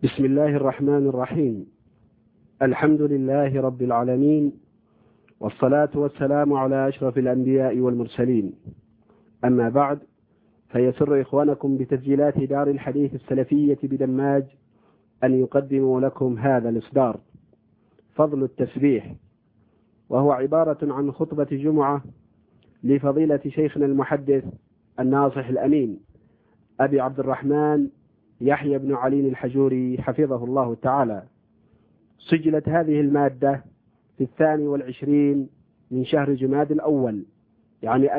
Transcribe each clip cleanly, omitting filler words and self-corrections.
بسم الله الرحمن الرحيم. الحمد لله رب العالمين، والصلاة والسلام على أشرف الأنبياء والمرسلين. أما بعد، فيسر إخوانكم بتسجيلات دار الحديث السلفية بدماج أن يقدموا لكم هذا الإصدار، فضل التسبيح، وهو عبارة عن خطبة جمعة لفضيلة شيخنا المحدث الناصح الأمين أبي عبد الرحمن يحيى بن علي الحجوري حفظه الله تعالى. سجلت هذه المادة في 22 من شهر جماد الأول، يعني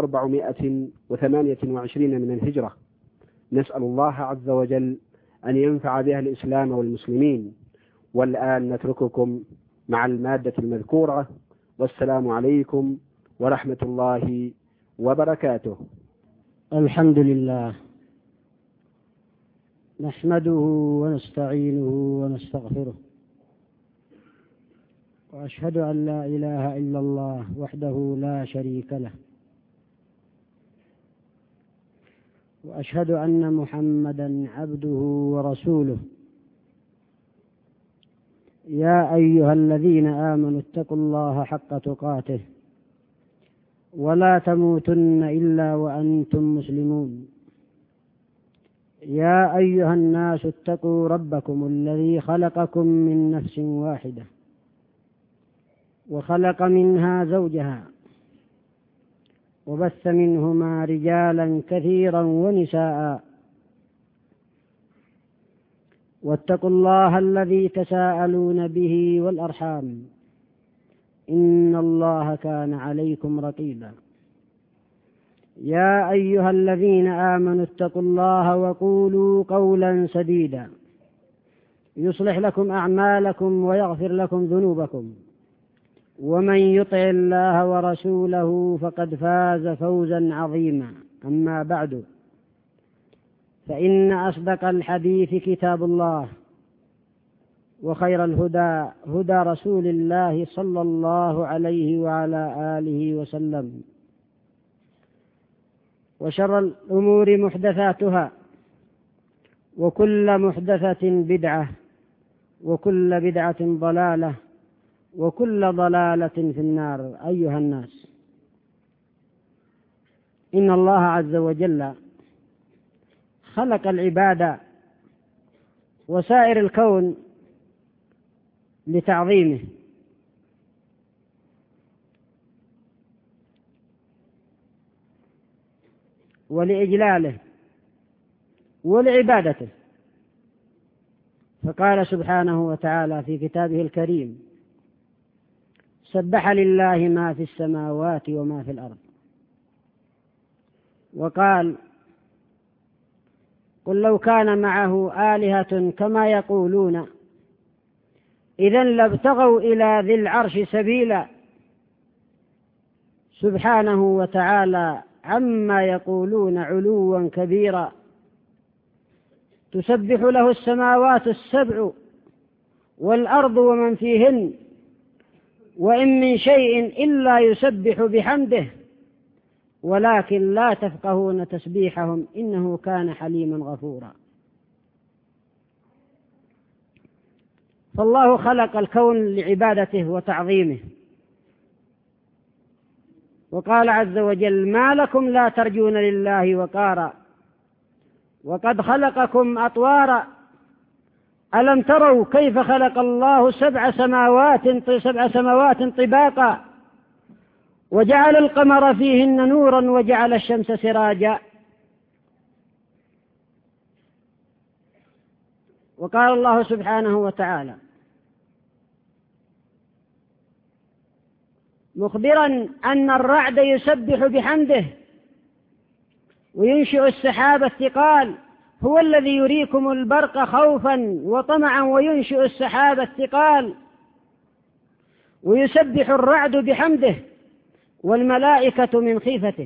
1428 من الهجرة. نسأل الله عز وجل أن ينفع بها الإسلام والمسلمين. والآن نترككم مع المادة المذكورة، والسلام عليكم ورحمة الله وبركاته. الحمد لله، نحمده ونستعينه ونستغفره، وأشهد أن لا إله إلا الله وحده لا شريك له، وأشهد أن محمدا عبده ورسوله. يا أيها الذين آمنوا اتقوا الله حق تقاته ولا تموتن إلا وأنتم مسلمون. يا أيها الناس اتقوا ربكم الذي خلقكم من نفس واحدة وخلق منها زوجها وبث منهما رجالا كثيرا ونساء، واتقوا الله الذي تساءلون به والأرحام، إن الله كان عليكم رقيبا. يا أيها الذين آمنوا اتقوا الله وقولوا قولا سديدا يصلح لكم أعمالكم ويغفر لكم ذنوبكم، ومن يطع الله ورسوله فقد فاز فوزا عظيما. أما بعد، فإن أصدق الحديث كتاب الله، وخير الهدى هدى رسول الله صلى الله عليه وعلى آله وسلم، وشر الأمور محدثاتها، وكل محدثة بدعة، وكل بدعة ضلالة، وكل ضلالة في النار. أيها الناس، إن الله عز وجل خلق العباد وسائر الكون لتعظيمه، ولإجلاله ولعبادته. فقال سبحانه وتعالى في كتابه الكريم: سبح لله ما في السماوات وما في الأرض. وقال: قل لو كان معه آلهة كما يقولون إذن لابتغوا إلى ذي العرش سبيلا، سبحانه وتعالى عما يقولون علوا كبيرا. تسبح له السماوات السبع والأرض ومن فيهن، وإن من شيء إلا يسبح بحمده ولكن لا تفقهون تسبيحهم إنه كان حليما غفورا. فالله خلق الكون لعبادته وتعظيمه، وقال عز وجل: ما لكم لا ترجون لله وقارا وقد خلقكم أطوارا ألم تروا كيف خلق الله سبع سماوات طباقا وجعل القمر فيهن نورا وجعل الشمس سراجا. وقال الله سبحانه وتعالى مخبرا أن الرعد يسبح بحمده وينشئ السحاب الثقال، هو الذي يريكم البرق خوفا وطمعا وينشئ السحاب الثقال، ويسبح الرعد بحمده والملائكة من خيفته.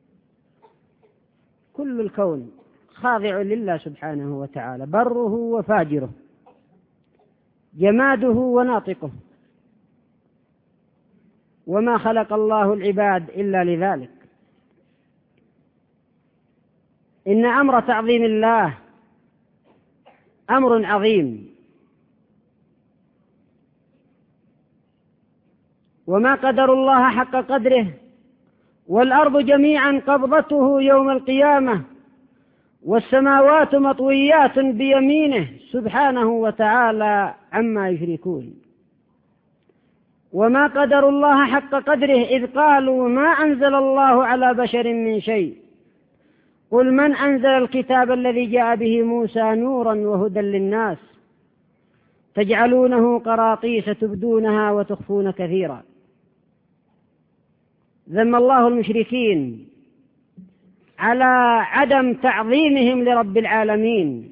كل الكون خاضع لله سبحانه وتعالى، بره وفاجره، جماده وناطقه، وما خلق الله العباد إلا لذلك. إن أمر تعظيم الله أمر عظيم. وما قدر الله حق قدره، والأرض جميعا قبضته يوم القيامة، والسماوات مطويات بيمينه سبحانه وتعالى عما يشركون. وما قدر الله حق قدره إذ قالوا ما أنزل الله على بشر من شيء، قل من أنزل الكتاب الذي جاء به موسى نورا وهدى للناس تجعلونه قراطيس تبدونها وتخفون كثيرا. ذم الله المشركين على عدم تعظيمهم لرب العالمين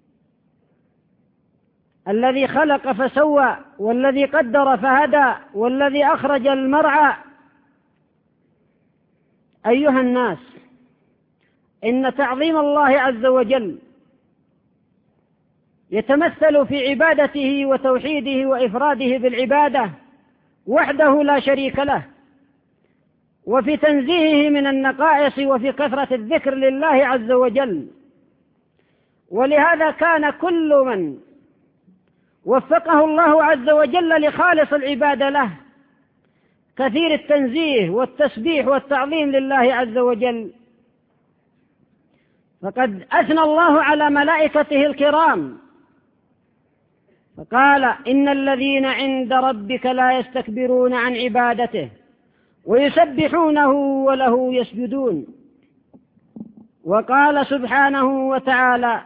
الذي خلق فسوى، والذي قدر فهدى، والذي أخرج المرعى. أيها الناس، إن تعظيم الله عز وجل يتمثل في عبادته وتوحيده وإفراده بالعبادة وحده لا شريك له، وفي تنزيهه من النقائص، وفي كثرة الذكر لله عز وجل. ولهذا كان كل من وفقه الله عز وجل لخالص العبادة له كثير التنزيه والتسبيح والتعظيم لله عز وجل. فقد أثنى الله على ملائكته الكرام فقال إن الذين عند ربك لا يستكبرون عن عبادته ويسبحونه وله يسجدون. وقال سبحانه وتعالى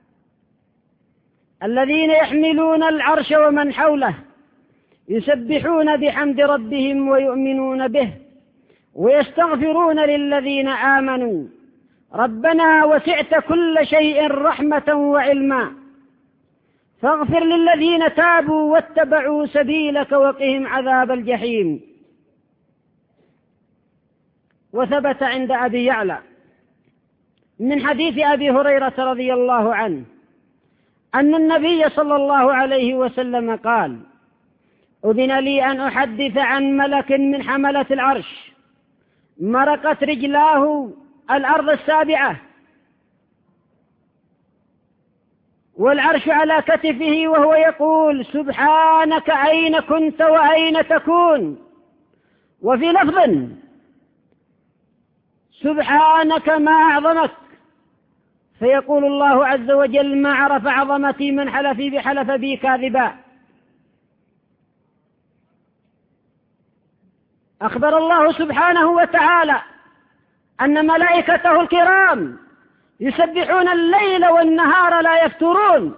الذين يحملون العرش ومن حوله يسبحون بحمد ربهم ويؤمنون به ويستغفرون للذين آمنوا ربنا وسعت كل شيء رحمة وعلما فاغفر للذين تابوا واتبعوا سبيلك وقهم عذاب الجحيم. وثبت عند أبي يعلى من حديث أبي هريرة رضي الله عنه أن النبي صلى الله عليه وسلم قال أذن لي أن أحدث عن ملك من حملة العرش مرقت رجلاه الأرض السابعة والعرش على كتفه وهو يقول سبحانك أين كنت وأين تكون. وفي لفظ سبحانك ما أعظمك، فيقول الله عز وجل ما عرف عظمتي من حلف بي كاذبا. أخبر الله سبحانه وتعالى أن ملائكته الكرام يسبحون الليل والنهار لا يفترون،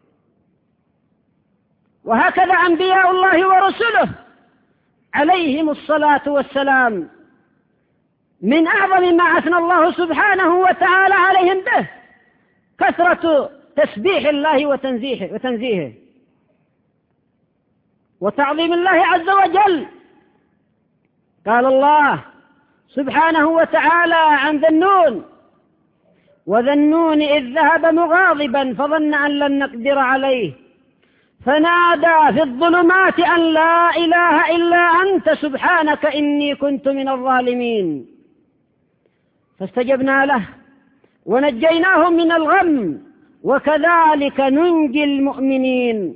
وهكذا أنبياء الله ورسله عليهم الصلاة والسلام من أعظم ما أثنى الله سبحانه وتعالى عليهم به كثرة تسبيح الله وتنزيهه وتعظيم الله عز وجل. قال الله سبحانه وتعالى عن ذي النون وذي النون إذ ذهب مغاضبا فظن أن لن نقدر عليه فنادى في الظلمات أن لا إله إلا أنت سبحانك إني كنت من الظالمين فاستجبنا له ونجيناه من الغم وكذلك ننجي المؤمنين.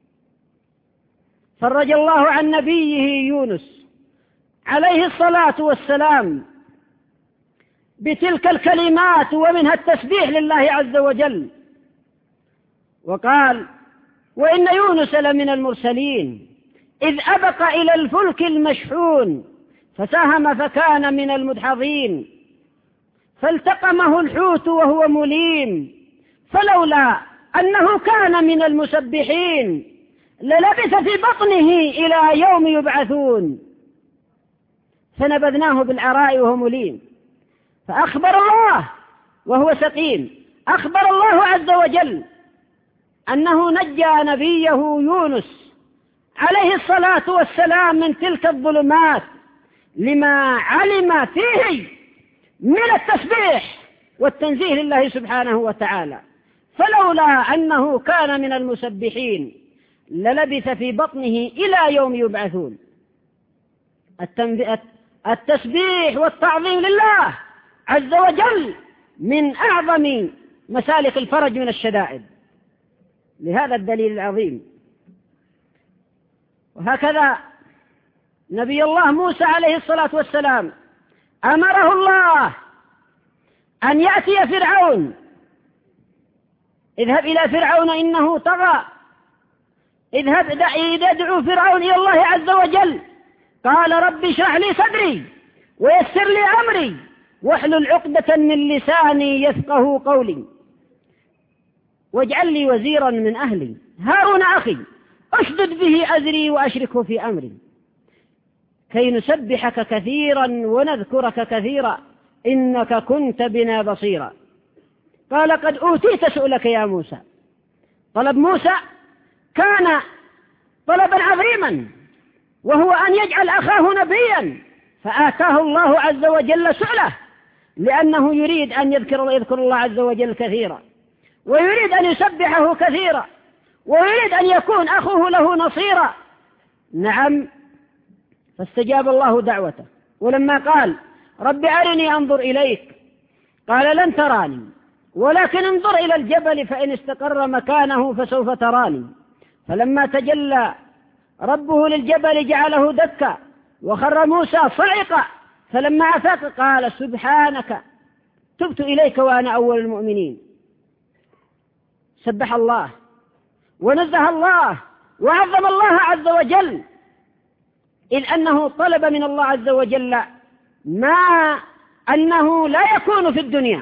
فرج الله عن نبيه يونس عليه الصلاة والسلام بتلك الكلمات ومنها التسبيح لله عز وجل. وقال وإن يونس لمن المرسلين إذ أبق إلى الفلك المشحون فساهم فكان من المدحضين فالتقمه الحوت وهو مليم فلولا أنه كان من المسبحين للبث في بطنه إلى يوم يبعثون فنبذناه بالعراء وهو مليم. فأخبر الله وهو سقيم، أخبر الله عز وجل أنه نجى نبيه يونس عليه الصلاة والسلام من تلك الظلمات لما علم فيه من التسبيح والتنزيه لله سبحانه وتعالى. فلولا أنه كان من المسبحين للبث في بطنه إلى يوم يبعثون. التسبيح والتعظيم لله عز وجل من أعظم مسالك الفرج من الشدائد. لهذا الدليل العظيم. وهكذا نبي الله موسى عليه الصلاة والسلام أمره الله أن يأتي فرعون، اذهب إلى فرعون إنه طغى، اذهب يدعو فرعون إلى الله عز وجل. قال رب اشرح لي صدري ويسر لي أمري واحلل عقدة من لساني يفقه قولي واجعل لي وزيرا من أهلي هارون أخي أشدد به أزري وأشركه في أمري كي نسبحك كثيرا ونذكرك كثيرا إنك كنت بنا بصيرا. قال قد أوتيت سؤلك يا موسى. طلب موسى كان طلبا عظيما، وهو أن يجعل أخاه نبيا، فآتاه الله عز وجل سؤله لأنه يريد أن يذكر الله عز وجل كثيرا، ويريد أن يسبحه كثيرا، ويريد أن يكون أخوه له نصيرا. نعم، فاستجاب الله دعوته. ولما قال رب أرني أنظر إليك قال لن تراني ولكن انظر إلى الجبل فإن استقر مكانه فسوف تراني. فلما تجلى ربه للجبل جعله دكا وخر موسى صعقا، فلما أفاق قال سبحانك تبت إليك وأنا أول المؤمنين. سبح الله ونزه الله وعظم الله عز وجل، إذ أنه طلب من الله عز وجل ما أنه لا يكون في الدنيا.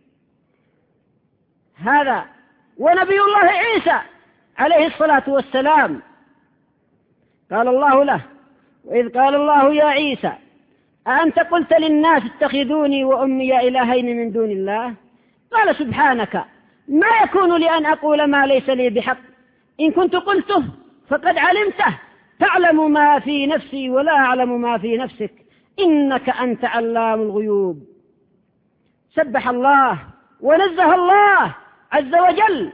هذا ونبي الله عيسى عليه الصلاة والسلام قال الله له وإذ قال الله يا عيسى أأنت قلت للناس اتخذوني وأمي إلهين من دون الله قال سبحانك ما يكون لي أن أقول ما ليس لي بحق إن كنت قلته فقد علمته تعلم ما في نفسي ولا أعلم ما في نفسك إنك أنت علام الغيوب. سبح الله ونزه الله عز وجل.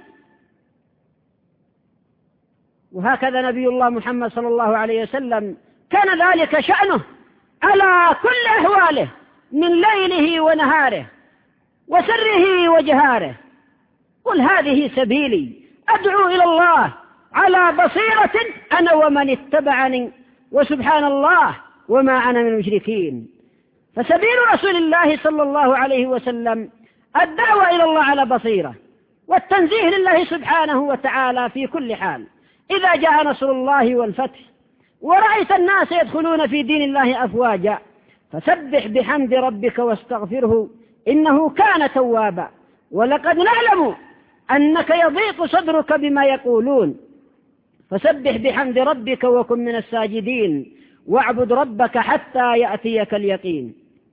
وهكذا نبي الله محمد صلى الله عليه وسلم كان ذلك شأنه على كل أحواله من ليله ونهاره وسره وجهاره. قل هذه سبيلي أدعو إلى الله على بصيرة أنا ومن اتبعني وسبحان الله وما أنا من المشركين. فسبيل رسول الله صلى الله عليه وسلم الدعوة إلى الله على بصيرة والتنزيه لله سبحانه وتعالى في كل حال. إذا جاء نصر الله والفتح ورأيت الناس يدخلون في دين الله أفواجا فسبح بحمد ربك واستغفره إنه كان توابا. ولقد نعلم أنك يضيق صدرك بما يقولون فسبح بحمد ربك وكن من الساجدين واعبد ربك حتى يأتيك اليقين.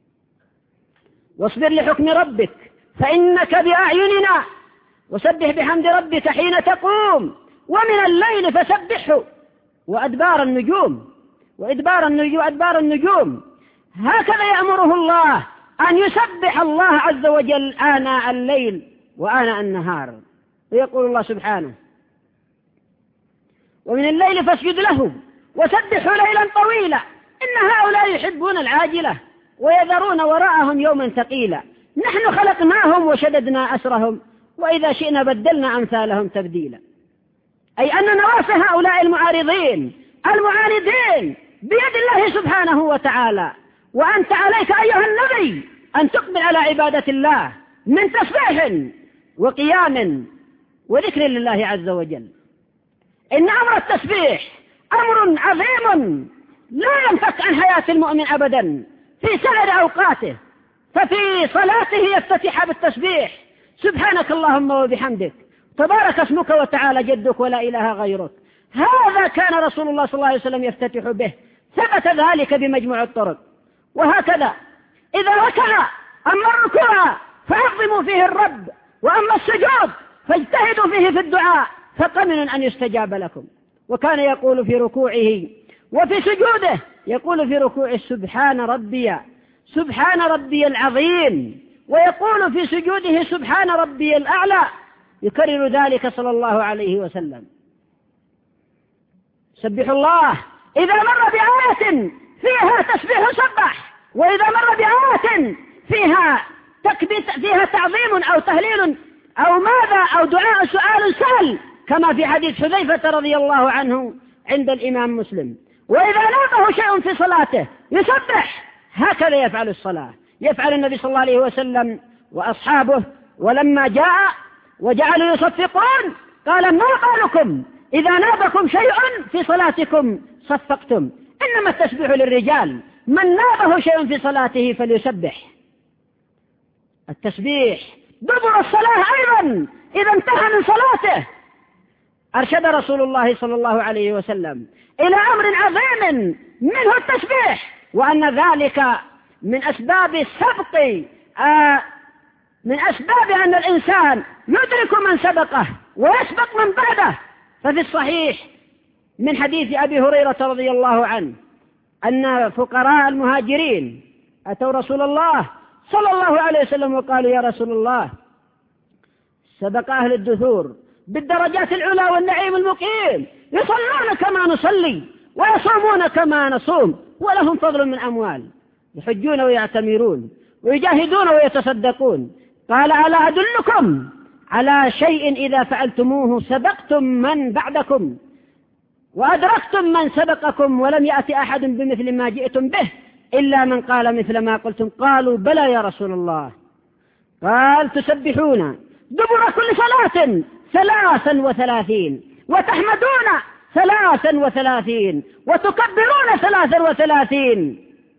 واصبر لحكم ربك فإنك بأعيننا وسبح بحمد ربك حين تقوم ومن الليل فسبحه وأدبار النجوم. هكذا يأمره الله أن يسبح الله عز وجل آناء الليل وآناء النهار. ويقول الله سبحانه ومن الليل فاسجد له وسبحوا ليلا طويلا إن هؤلاء يحبون العاجلة ويذرون وراءهم يوما ثقيلا نحن خلقناهم وشددنا أسرهم وإذا شئنا بدلنا أمثالهم تبديلا. أي أن نواصي هؤلاء المعارضين المعاندين بيد الله سبحانه وتعالى. وأنت عليك أيها النبي أن تقبل على عبادة الله من تسبيح وقيام وذكر لله عز وجل. إن أمر التسبيح أمر عظيم لا ينفك عن حياة المؤمن أبدا في سائر أوقاته. ففي صلاته يفتتح بالتسبيح سبحانك اللهم وبحمدك تبارك اسمك وتعالى جدك ولا إله غيرك. هذا كان رسول الله صلى الله عليه وسلم يفتتح به، ثبت ذلك بمجموع الطرق. وهكذا إذا ركع أما الركوع فعظموا فيه الرب، وأما السجود فاجتهدوا فيه في الدعاء فقمن أن يستجاب لكم. وكان يقول في ركوعه وفي سجوده يقول في ركوعه سبحان ربي العظيم، ويقول في سجوده سبحان ربي الأعلى، يكرر ذلك صلى الله عليه وسلم. سبح الله إذا مر بآية فيها تسبيح سبح، وإذا مر بآية فيها تعظيم أو تهليل أو ماذا أو دعاء سؤال سهل كما في حديث حذيفة رضي الله عنه عند الإمام مسلم. وإذا نابه شيء في صلاته يسبح، هكذا يفعل الصلاة، يفعل النبي صلى الله عليه وسلم وأصحابه. ولما جاء وجعلوا يصفقون قال: ما بالكم إذا نابكم شيء في صلاتكم صفقتم؟ إنما التسبيح للرجال، من نابه شيء في صلاته فليسبح. التسبيح دبر الصلاة أيضا إذا انتهى من صلاته. أرشد رسول الله صلى الله عليه وسلم إلى أمر عظيم منه التسبيح، وأن ذلك من أسباب السبق، من أسباب أن الإنسان يدرك من سبقه ويسبق من بعده. ففي الصحيح من حديث أبي هريرة رضي الله عنه أن فقراء المهاجرين أتوا رسول الله صلى الله عليه وسلم وقالوا: يا رسول الله، سبق أهل الدثور بالدرجات العلى والنعيم المقيم، يصلون كما نصلي ويصومون كما نصوم، ولهم فضل من أموال، يحجون ويعتمرون ويجاهدون ويتصدقون. قال: ألا أدلكم على شيء إذا فعلتموه سبقتم من بعدكم وأدركتم من سبقكم ولم يأتي أحد بمثل ما جئتم به إلا من قال مثل ما قلتم؟ قالوا: بلى يا رسول الله. قال: تسبحون دبر كل صلاة 33 وتحمدون 33 وتكبرون 33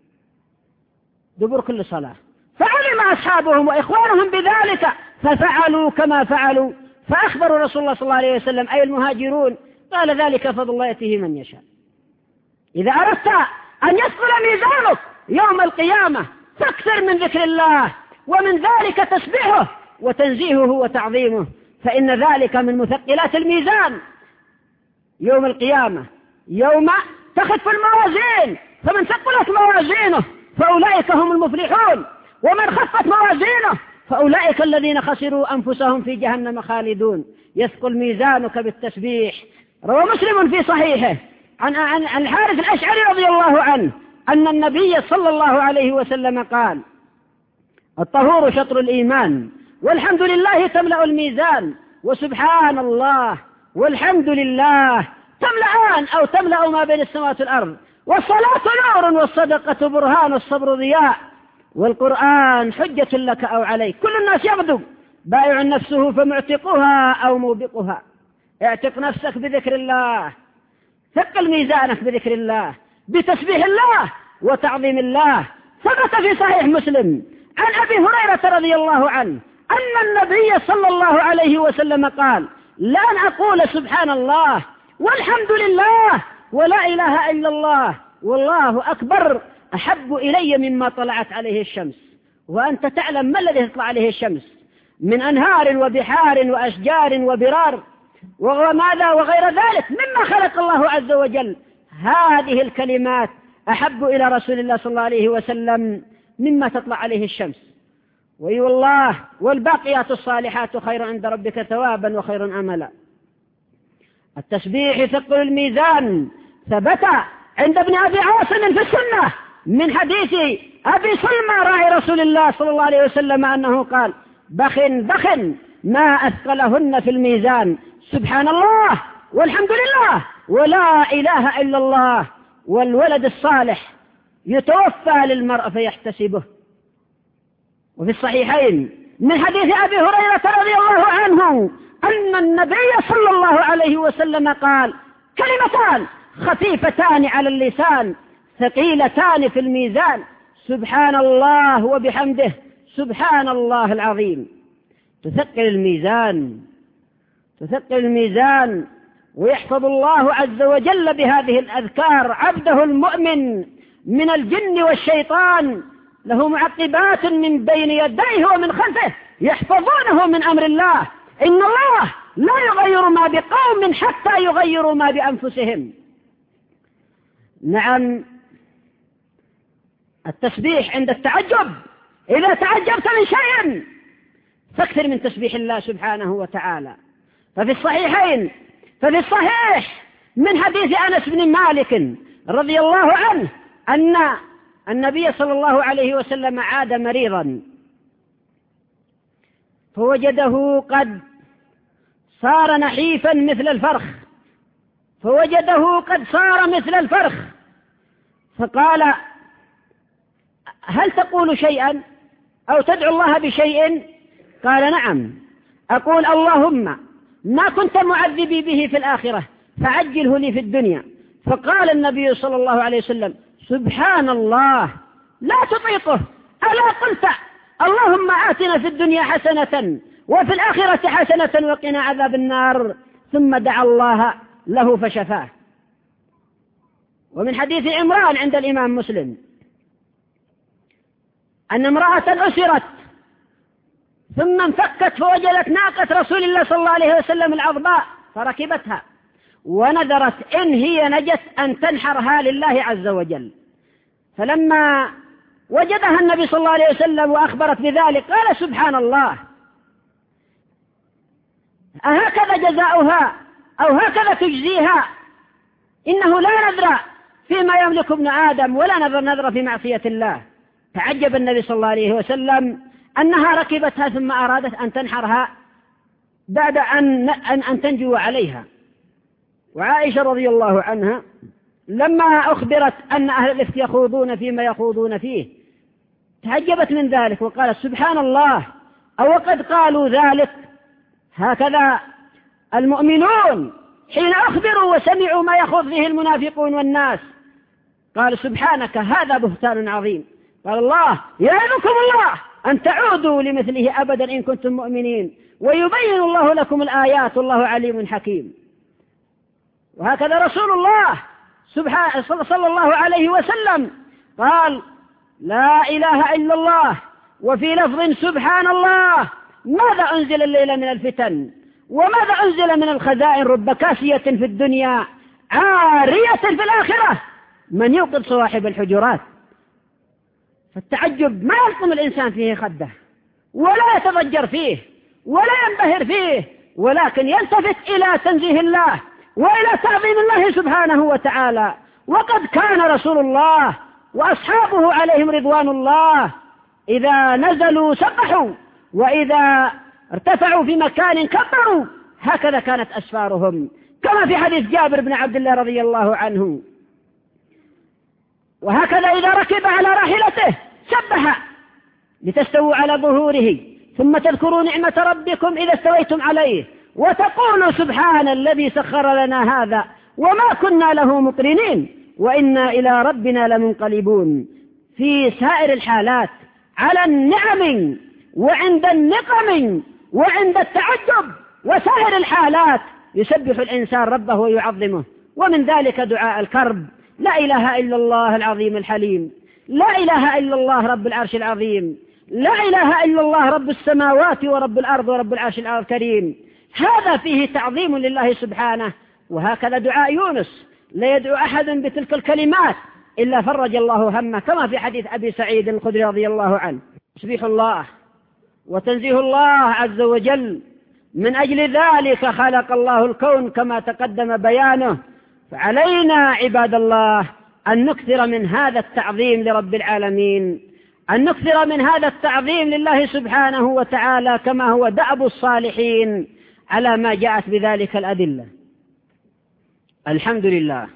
دبر كل صلاة. فعلم أصحابهم وإخوانهم بذلك ففعلوا كما فعلوا، فأخبروا رسول الله صلى الله عليه وسلم أي المهاجرون، قال: ذلك فضل الله يأتيه من يشاء. إذا أردت أن يثقل ميزانك يوم القيامة فاكثر من ذكر الله، ومن ذلك تسبيحه وتنزيهه وتعظيمه، فإن ذلك من مثقلات الميزان يوم القيامة، يوم تخف الموازين، فمن ثقلت موازينه فأولئك هم المفلحون، ومن خفت موازينه فأولئك الذين خسروا أنفسهم في جهنم خالدون. يثقل ميزانك بالتسبيح. روى مسلم في صحيحه عن الحارث الأشعري رضي الله عنه أن النبي صلى الله عليه وسلم قال: الطهور شطر الإيمان، والحمد لله تملأ الميزان، وسبحان الله والحمد لله تملأان أو تملأ ما بين السماوات والأرض، والصلاة نور، والصدقة برهان، والصبر ضياء، والقرآن حجة لك أو عليك. كل الناس يغدو، بائع نفسه فمعتقها أو موبقها. اعتق نفسك بذكر الله، ثقل ميزانك بذكر الله، بتسبيح الله وتعظيم الله. ثبت في صحيح مسلم عن أبي هريرة رضي الله عنه أن النبي صلى الله عليه وسلم قال: لأن أقول سبحان الله والحمد لله ولا إله إلا الله والله أكبر أحب إلي مما طلعت عليه الشمس. وأنت تعلم ما الذي تطلع عليه الشمس من أنهار وبحار وأشجار وبرار وماذا وغير ذلك مما خلق الله عز وجل. هذه الكلمات أحب إلى رسول الله صلى الله عليه وسلم مما تطلع عليه الشمس. وي والله، والباقيات الصالحات خير عند ربك ثوابا وخير أملا. التسبيح ثقل الميزان. ثبت عند ابن أبي عاصم في السنة من حديث أبي سلمى راعي رسول الله صلى الله عليه وسلم أنه قال: بخ بخ ما أثقلهن في الميزان، سبحان الله والحمد لله ولا إله إلا الله، والولد الصالح يتوفى للمرء فيحتسبه. وفي الصحيحين من حديث أبي هريرة رضي الله عنه أن النبي صلى الله عليه وسلم قال: كلمتان خفيفتان على اللسان ثقيلتان في الميزان، سبحان الله وبحمده سبحان الله العظيم. تثقل الميزان، تثقل الميزان. ويحفظ الله عز وجل بهذه الأذكار عبده المؤمن من الجن والشيطان، له معقبات من بين يديه ومن خلفه يحفظونه من أمر الله. إن الله لا يغير ما بقوم حتى يغيروا ما بأنفسهم. نعم، التسبيح عند التعجب، إذا تعجبت من شيء فاكثر من تسبيح الله سبحانه وتعالى. ففي الصحيح من حديث أنس بن مالك رضي الله عنه أن النبي صلى الله عليه وسلم عاد مريضا فوجده قد صار نحيفا مثل الفرخ، فوجده قد صار مثل الفرخ، فقال: هل تقول شيئا أو تدعو الله بشيء؟ قال: نعم، أقول: اللهم ما كنت معذبي به في الآخرة فعجله لي في الدنيا. فقال النبي صلى الله عليه وسلم: سبحان الله، لا تطيقه، ألا قلت اللهم آتنا في الدنيا حسنة وفي الآخرة حسنة وقنا عذاب النار؟ ثم دعا الله له فشفاه. ومن حديث عمران عند الإمام مسلم أن امرأة أسرت ثم انفكت فوجدت ناقة رسول الله صلى الله عليه وسلم العظباء فركبتها، ونذرت إن هي نجت أن تنحرها لله عز وجل. فلما وجدها النبي صلى الله عليه وسلم وأخبرت بذلك قال: سبحان الله، أهكذا جزاؤها أو هكذا تجزيها؟ إنه لا نذر فيما يملك ابن آدم ولا نذر في معصية الله. تعجب النبي صلى الله عليه وسلم أنها ركبتها ثم أرادت أن تنحرها بعد أن تنجو عليها. وعائشة رضي الله عنها لما أخبرت أن أهل الإفك يخوضون فيما يخوضون فيه تعجبت من ذلك وقالت: سبحان الله، أو قد قالوا ذلك؟ هكذا المؤمنون حين أخبروا وسمعوا ما يخوض فيه المنافقون والناس قال: سبحانك، هذا بهتان عظيم. قال الله: يعظكم الله أن تعودوا لمثله أبدا إن كنتم مؤمنين، ويبين الله لكم الآيات والله عليم حكيم. وهكذا رسول الله صلى الله عليه وسلم قال: لا إله إلا الله، وفي لفظ: سبحان الله، ماذا أنزل الليلة من الفتن، وماذا أنزل من الخزائن، رب كاسية في الدنيا عارية في الآخرة، من يوقظ صواحب الحجرات. فالتعجب ما يلقم الإنسان فيه خده ولا يتضجر فيه ولا ينبهر فيه، ولكن يلتفت إلى تنزيه الله وإلى تعظيم الله سبحانه وتعالى. وقد كان رسول الله وأصحابه عليهم رضوان الله إذا نزلوا سبحوا، وإذا ارتفعوا في مكان كبروا، هكذا كانت أسفارهم، كما في حديث جابر بن عبد الله رضي الله عنه. وهكذا إذا ركب على راحلته سبح لتستووا على ظهوره، ثم تذكروا نعمة ربكم إذا استويتم عليه، وتقولوا سبحان الذي سخر لنا هذا وما كنا له مقرنين وإنا إلى ربنا لمنقلبون. في سائر الحالات على النعم وعند النقم وعند التعجب وسائر الحالات يسبح الإنسان ربه ويعظمه. ومن ذلك دعاء الكرب: لا إله إلا الله العظيم الحليم، لا إله إلا الله رب العرش العظيم، لا إله إلا الله رب السماوات ورب الأرض ورب العرش الكريم. هذا فيه تعظيم لله سبحانه. وهكذا دعاء يونس: لا يدعو أحد بتلك الكلمات إلا فرج الله همه، كما في حديث أبي سعيد الخدري رضي الله عنه. تسبيح الله وتنزيه الله عز وجل، من أجل ذلك خلق الله الكون كما تقدم بيانه. فعلينا عباد الله أن نكثر من هذا التعظيم لرب العالمين، أن نكثر من هذا التعظيم لله سبحانه وتعالى كما هو دأب الصالحين على ما جاءت بذلك الأدلة. الحمد لله،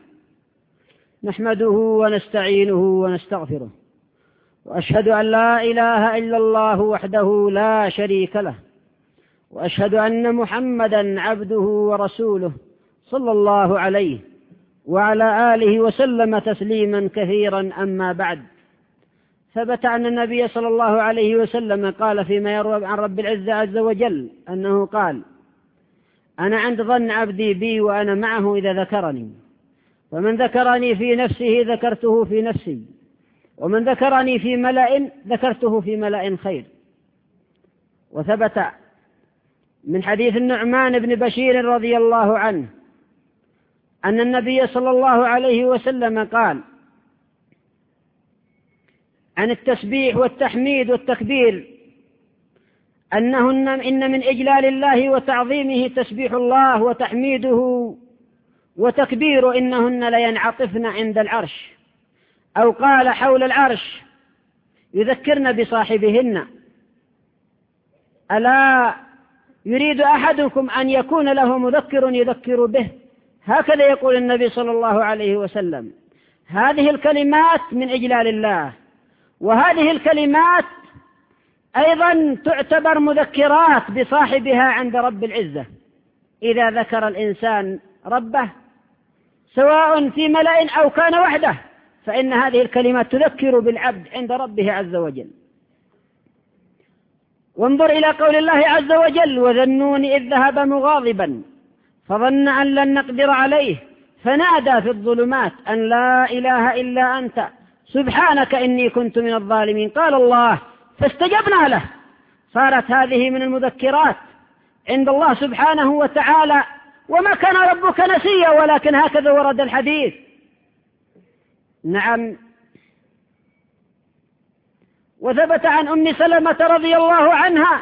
نحمده ونستعينه ونستغفره، وأشهد أن لا إله إلا الله وحده لا شريك له، وأشهد أن محمدا عبده ورسوله صلى الله عليه وعلى آله وسلم تسليما كثيرا. أما بعد، ثبت أن النبي صلى الله عليه وسلم قال فيما يروى عن رب العزة عز وجل أنه قال: أنا عند ظن عبدي بي وأنا معه إذا ذكرني، ومن ذكرني في نفسه ذكرته في نفسي، ومن ذكرني في ملأ ذكرته في ملأ خير. وثبت من حديث النعمان بن بشير رضي الله عنه أن النبي صلى الله عليه وسلم قال عن التسبيح والتحميد والتكبير إن من إجلال الله وتعظيمه تسبيح الله وتحميده وتكبير، إنهن لينعطفن عند العرش، أو قال حول العرش، يذكرن بصاحبهن. ألا يريد أحدكم أن يكون له مذكر يذكر به، هكذا يقول النبي صلى الله عليه وسلم. هذه الكلمات من إجلال الله، وهذه الكلمات أيضا تعتبر مذكرات بصاحبها عند رب العزة. إذا ذكر الإنسان ربه سواء في ملأ أو كان وحده، فإن هذه الكلمات تذكر بالعبد عند ربه عز وجل. وانظر إلى قول الله عز وجل: وذنون إذ ذهب مغاضبا فظن أن لن نقدر عليه فنادى في الظلمات أن لا إله إلا أنت سبحانك إني كنت من الظالمين. قال الله فاستجبنا له. صارت هذه من المذكرات عند الله سبحانه وتعالى، وما كان ربك نسيا، ولكن هكذا ورد الحديث. نعم. وثبت عن أم سلمة رضي الله عنها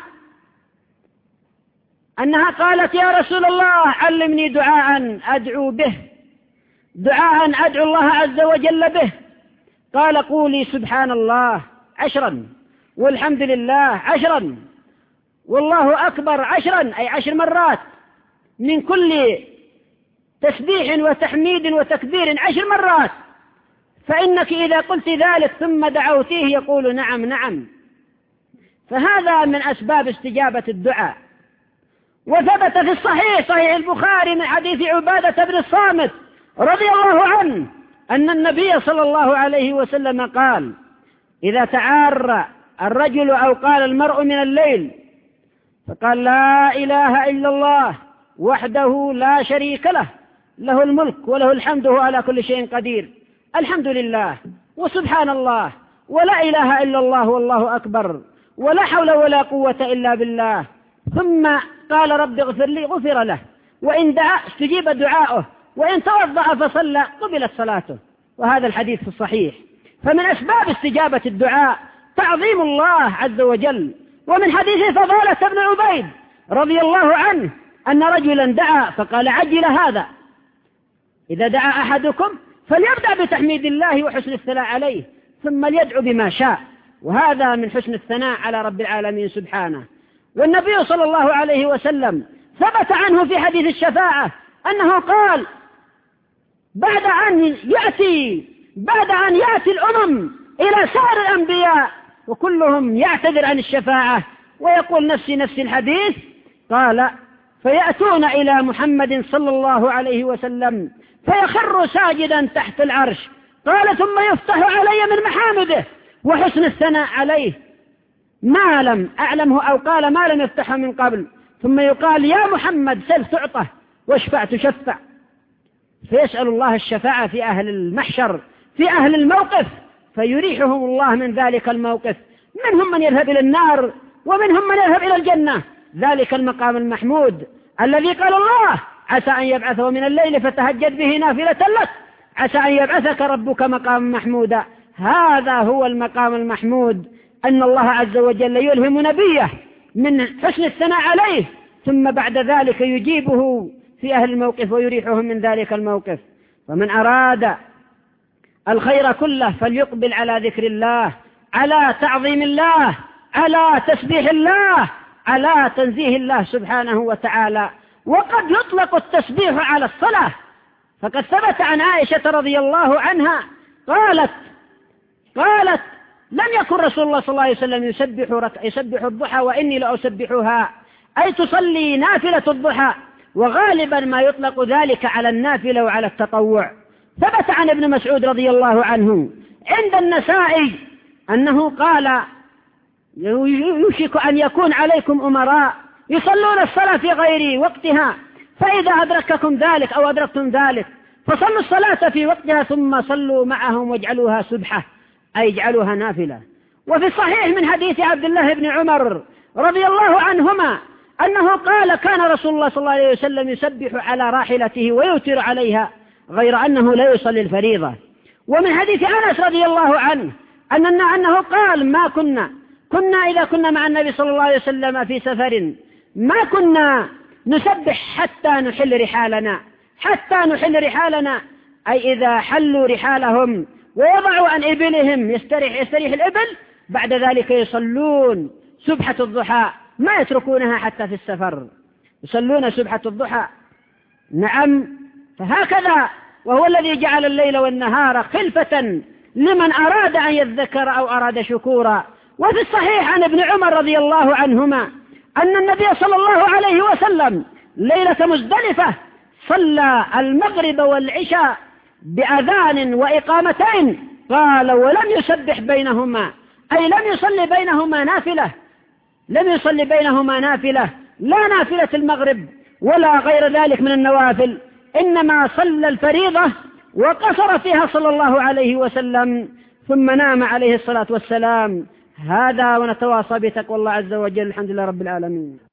أنها قالت: يا رسول الله علمني دعاء أدعو به، دعاء أدعو الله عز وجل به. قال: قولي سبحان الله 10، والحمد لله 10، والله أكبر 10، أي 10 مرات، من كل تسبيح وتحميد وتكبير 10 مرات، فإنك إذا قلت ذلك ثم دعوتيه يقول نعم نعم. فهذا من أسباب استجابة الدعاء. وثبت في الصحيح، صحيح البخاري، من حديث عبادة بن الصامت رضي الله عنه أن النبي صلى الله عليه وسلم قال: إذا تعار الرجل أو قال المرء من الليل فقال: لا إله إلا الله وحده لا شريك له، له الملك وله الحمد وهو على كل شيء قدير، الحمد لله وسبحان الله ولا إله إلا الله والله أكبر ولا حول ولا قوة إلا بالله، ثم قال: رب اغفر لي، غفر له، وإن دعا استجيب دعاؤه، وإن توضأ فصلى قبلت صلاته. وهذا الحديث في الصحيح. فمن أسباب استجابة الدعاء تعظيم الله عز وجل. ومن حديث فضالة بن عبيد رضي الله عنه أن رجلا دعا فقال: عجل هذا، إذا دعا أحدكم فليبدأ بتحميد الله وحسن الثناء عليه، ثم ليدعو بما شاء. وهذا من حسن الثناء على رب العالمين سبحانه. والنبي صلى الله عليه وسلم ثبت عنه في حديث الشفاعة أنه قال: بعد أن يأتي الأمم إلى سائر الأنبياء وكلهم يعتذر عن الشفاعة ويقول نفسي نفسي الحديث، قال: فيأتون إلى محمد صلى الله عليه وسلم فيخر ساجدا تحت العرش، قال: ثم يفتح علي من محامده وحسن الثناء عليه ما لم أعلمه، أو قال ما لم يفتحه من قبل، ثم يقال: يا محمد سل تعطه واشفع تشفع. فيسأل الله الشفاعة في أهل المحشر، في أهل الموقف، فيريحهم الله من ذلك الموقف. منهم من يذهب إلى النار ومنهم من يذهب إلى الجنة. ذلك المقام المحمود الذي قال الله: عسى أن يبعثه من الليل فتهجد به نافلة لك، عسى أن يبعثك ربك مقام محمودا. هذا هو المقام المحمود، أن الله عز وجل يلهم نبيه من حسن الثناء عليه، ثم بعد ذلك يجيبه في أهل الموقف ويريحهم من ذلك الموقف. ومن أراد الخير كله فليقبل على ذكر الله، على تعظيم الله، على تسبيح الله، على تنزيه الله سبحانه وتعالى. وقد يطلق التسبيح على الصلاة، فقد ثبت عن عائشة رضي الله عنها قالت: لم يكن رسول الله صلى الله عليه وسلم يسبح الضحى وإني لأسبحها، أي تصلي نافلة الضحى، وغالبا ما يطلق ذلك على النافلة وعلى التطوع. ثبت عن ابن مسعود رضي الله عنه عند النسائي أنه قال: يوشك أن يكون عليكم أمراء يصلون الصلاة في غير وقتها، فإذا أدرككم ذلك أو أدركتم ذلك فصلوا الصلاة في وقتها ثم صلوا معهم واجعلوها سبحة، أي اجعلوها نافلة. وفي الصحيح من حديث عبد الله بن عمر رضي الله عنهما أنه قال: كان رسول الله صلى الله عليه وسلم يسبح على راحلته ويوتر عليها، غير أنه لا يصلي الفريضة. ومن حديث أنس رضي الله عنه أنه قال: ما كنا إذا كنا مع النبي صلى الله عليه وسلم في سفر ما كنا نسبح حتى نحل رحالنا، أي إذا حلوا رحالهم ووضعوا عن إبلهم يستريح الإبل، بعد ذلك يصلون سبحة الضحى ما يتركونها حتى في السفر، يصلون سبحة الضحى. نعم، فهكذا، وهو الذي جعل الليل والنهار خلفة لمن أراد أن يذكر أو أراد شكورا. وفي الصحيح عن ابن عمر رضي الله عنهما أن النبي صلى الله عليه وسلم ليلة مزدلفة صلى المغرب والعشاء بأذان وإقامتين، قال ولم يسبح بينهما، أي لم يصلي بينهما نافلة، لم يصلي بينهما نافلة، لا نافلة المغرب ولا غير ذلك من النوافل، إنما صلى الفريضة وقصر فيها صلى الله عليه وسلم ثم نام عليه الصلاة والسلام. هذا، ونتواصى بتقوى الله عز وجل. الحمد لله رب العالمين.